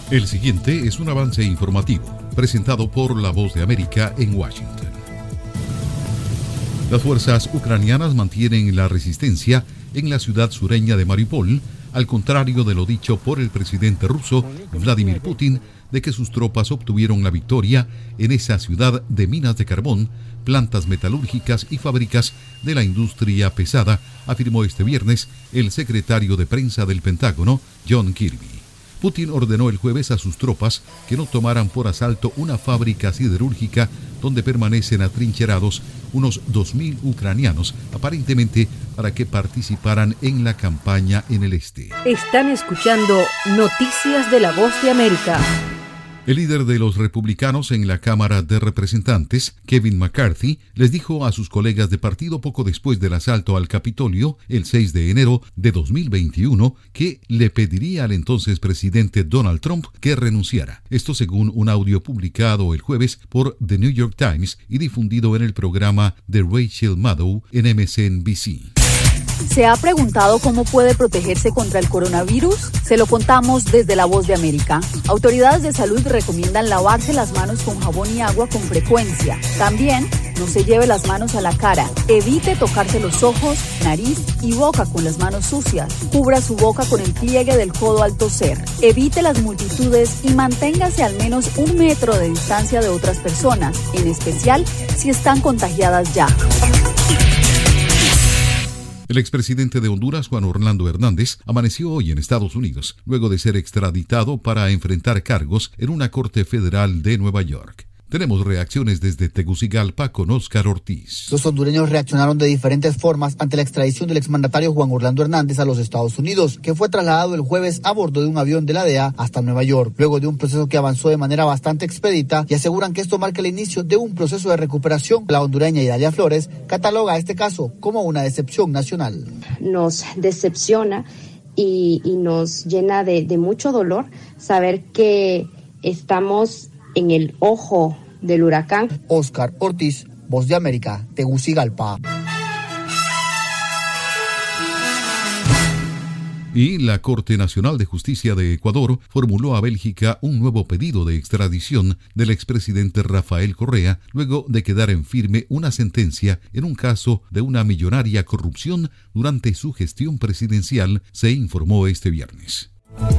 El siguiente es un avance informativo, presentado por La Voz de América en Washington. Las fuerzas ucranianas mantienen la resistencia en la ciudad sureña de Mariupol, al contrario de lo dicho por el presidente ruso Vladimir Putin, de que sus tropas obtuvieron la victoria en esa ciudad de minas de carbón, plantas metalúrgicas y fábricas de la industria pesada, afirmó este viernes el secretario de prensa del Pentágono, John Kirby. Putin ordenó el jueves a sus tropas que no tomaran por asalto una fábrica siderúrgica donde permanecen atrincherados unos 2.000 ucranianos, aparentemente para que participaran en la campaña en el este. Están escuchando Noticias de La Voz de América. El líder de los republicanos en la Cámara de Representantes, Kevin McCarthy, les dijo a sus colegas de partido poco después del asalto al Capitolio, el 6 de enero de 2021, que le pediría al entonces presidente Donald Trump que renunciara. Esto según un audio publicado el jueves por The New York Times y difundido en el programa de Rachel Maddow en MSNBC. ¿Se ha preguntado cómo puede protegerse contra el coronavirus? Se lo contamos desde La Voz de América. Autoridades de salud recomiendan lavarse las manos con jabón y agua con frecuencia. También no se lleve las manos a la cara. Evite tocarse los ojos, nariz y boca con las manos sucias. Cubra su boca con el pliegue del codo al toser. Evite las multitudes y manténgase al menos 1 metro de distancia de otras personas, en especial si están contagiadas ya. El expresidente de Honduras, Juan Orlando Hernández, amaneció hoy en Estados Unidos, luego de ser extraditado para enfrentar cargos en una corte federal de Nueva York. Tenemos reacciones desde Tegucigalpa con Óscar Ortiz. Los hondureños reaccionaron de diferentes formas ante la extradición del exmandatario Juan Orlando Hernández a los Estados Unidos, que fue trasladado el jueves a bordo de un avión de la DEA hasta Nueva York, luego de un proceso que avanzó de manera bastante expedita, y aseguran que esto marca el inicio de un proceso de recuperación. La hondureña Idalia Flores cataloga este caso como una decepción nacional. Nos decepciona y nos llena de mucho dolor saber que estamos en el ojo del huracán. Óscar Ortiz, Voz de América, Tegucigalpa. Y la Corte Nacional de Justicia de Ecuador formuló a Bélgica un nuevo pedido de extradición del expresidente Rafael Correa, luego de quedar en firme una sentencia en un caso de una millonaria corrupción durante su gestión presidencial, se informó este viernes.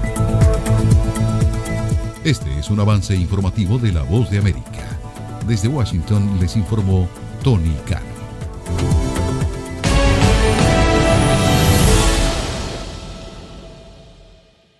Este es un avance informativo de La Voz de América. Desde Washington les informó Tony Cano.